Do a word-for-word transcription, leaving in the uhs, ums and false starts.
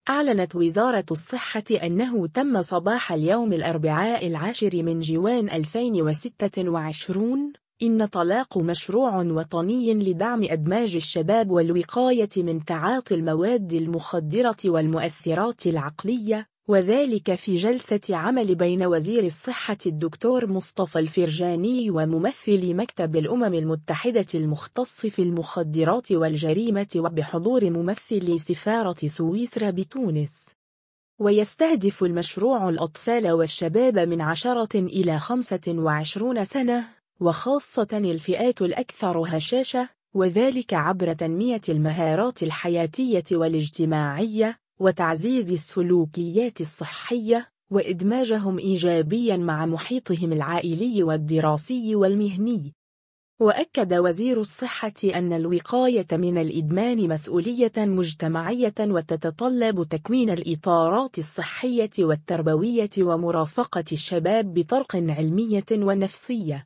أعلنت وزارة الصحة أنه تم صباح اليوم الأربعاء العاشر من جوان ألفين وستة وعشرين انطلاق مشروع وطني لدعم إدماج الشباب والوقاية من تعاطي المواد المخدرة والمؤثرات العقلية، وذلك في جلسة عمل بين وزير الصحة الدكتور مصطفى الفرجاني وممثل مكتب الأمم المتحدة المختص في المخدرات والجريمة وبحضور ممثل سفارة سويسرا بتونس. ويستهدف المشروع الأطفال والشباب من عشرة إلى خمسة وعشرين سنة، وخاصة الفئات الأكثر هشاشة، وذلك عبر تنمية المهارات الحياتية والاجتماعية وتعزيز السلوكيات الصحية وإدماجهم إيجابيا مع محيطهم العائلي والدراسي والمهني. وأكد وزير الصحة أن الوقاية من الإدمان مسؤولية مجتمعية وتتطلب تكوين الإطارات الصحية والتربوية ومرافقة الشباب بطرق علمية ونفسية.